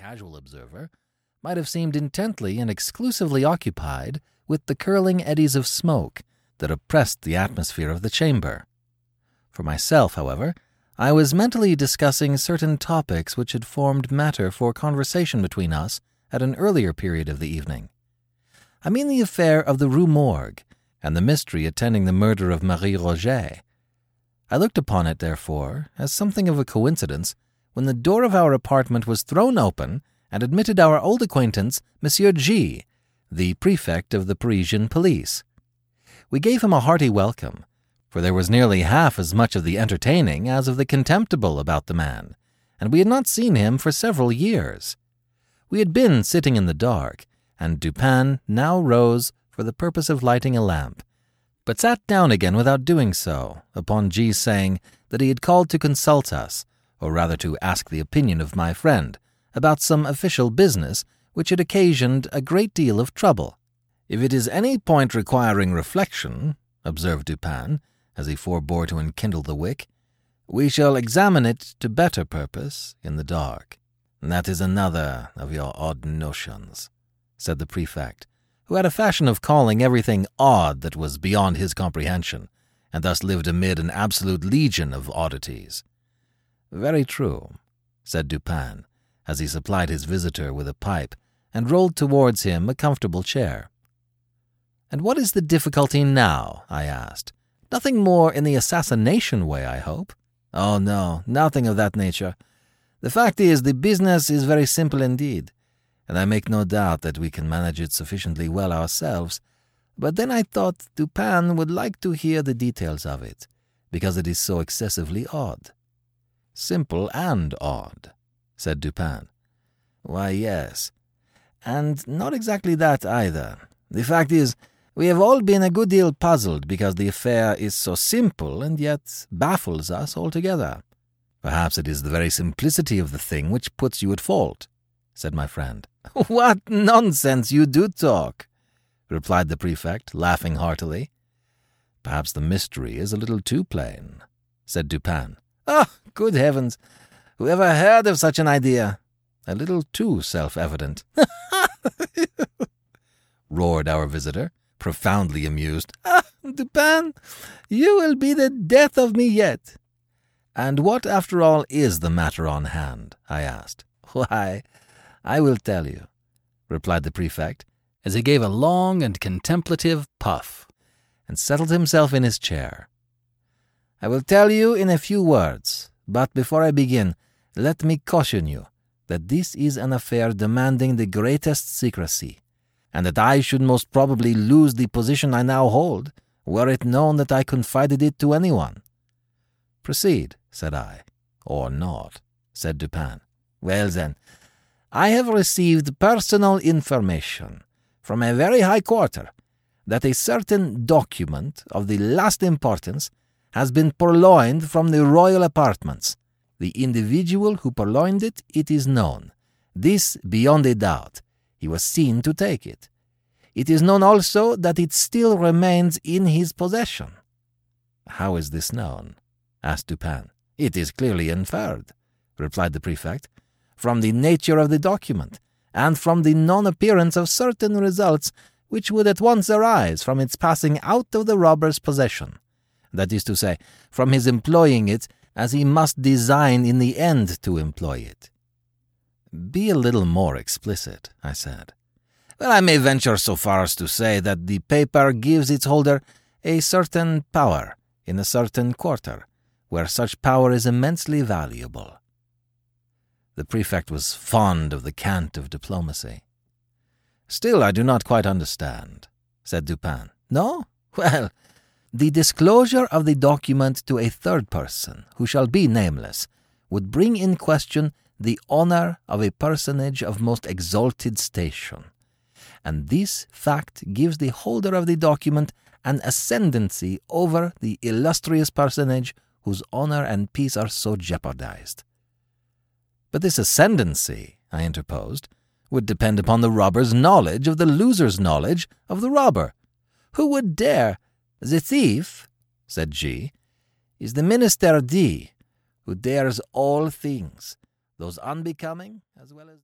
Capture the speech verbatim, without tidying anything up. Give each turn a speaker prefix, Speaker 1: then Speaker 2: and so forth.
Speaker 1: casual observer, might have seemed intently and exclusively occupied with the curling eddies of smoke that oppressed the atmosphere of the chamber. For myself, however, I was mentally discussing certain topics which had formed matter for conversation between us at an earlier period of the evening. I mean the affair of the Rue Morgue and the mystery attending the murder of Marie Roget. I looked upon it, therefore, as something of a coincidence when the door of our apartment was thrown open and admitted our old acquaintance, Monsieur G., the prefect of the Parisian police. We gave him a hearty welcome, for there was nearly half as much of the entertaining as of the contemptible about the man, and we had not seen him for several years. We had been sitting in the dark, and Dupin now rose for the purpose of lighting a lamp, but sat down again without doing so, upon G's saying that he had called to consult us, or rather to ask the opinion of my friend, about some official business which had occasioned a great deal of trouble. "If it is any point requiring reflection," observed Dupin, as he forbore to enkindle the wick, "we shall examine it to better purpose in the dark." "That is another of your odd notions," said the prefect, who had a fashion of calling everything odd that was beyond his comprehension, and thus lived amid an absolute legion of oddities. "Very true," said Dupin, as he supplied his visitor with a pipe and rolled towards him a comfortable chair. "And what is the difficulty now?" I asked. "Nothing more in the assassination way, I hope?" "Oh, no, nothing of that nature. The fact is, the business is very simple indeed, and I make no doubt that we can manage it sufficiently well ourselves. But then I thought Dupin would like to hear the details of it, because it is so excessively odd." "Simple and odd," said Dupin. "Why, yes. And not exactly that either. The fact is, we have all been a good deal puzzled because the affair is so simple and yet baffles us altogether." "Perhaps it is the very simplicity of the thing which puts you at fault," said my friend. "What nonsense you do talk," replied the prefect, laughing heartily. "Perhaps the mystery is a little too plain," said Dupin. "Ah, good heavens! Who ever heard of such an idea? A little too self-evident." roared our visitor, profoundly amused. "Ah, Dupin, you will be the death of me yet." "And what, after all, is the matter on hand?" I asked. "Why, I will tell you," replied the prefect, as he gave a long and contemplative puff, and settled himself in his chair. "I will tell you in a few words, but before I begin, let me caution you that this is an affair demanding the greatest secrecy, and that I should most probably lose the position I now hold, were it known that I confided it to anyone." "Proceed," said I. "Or not," said Dupin. "Well, then, I have received personal information from a very high quarter that a certain document of the last importance has been purloined from the royal apartments. The individual who purloined it, it is known. This beyond a doubt. He was seen to take it. It is known also that it still remains in his possession." "How is this known?" asked Dupin. "It is clearly inferred," replied the prefect, "from the nature of the document, and from the non-appearance of certain results which would at once arise from its passing out of the robber's possession. That is to say, from his employing it as he must design in the end to employ it." "Be a little more explicit," I said. "Well, I may venture so far as to say that the paper gives its holder a certain power in a certain quarter, where such power is immensely valuable." The prefect was fond of the cant of diplomacy. "Still, I do not quite understand," said Dupin. "No? Well, the disclosure of the document to a third person, who shall be nameless, would bring in question the honor of a personage of most exalted station, and this fact gives the holder of the document an ascendancy over the illustrious personage whose honor and peace are so jeopardized." "But this ascendancy," I interposed, "would depend upon the robber's knowledge of the loser's knowledge of the robber." "Who would dare? The thief," said G., "is the Minister D., who dares all things, those unbecoming as well as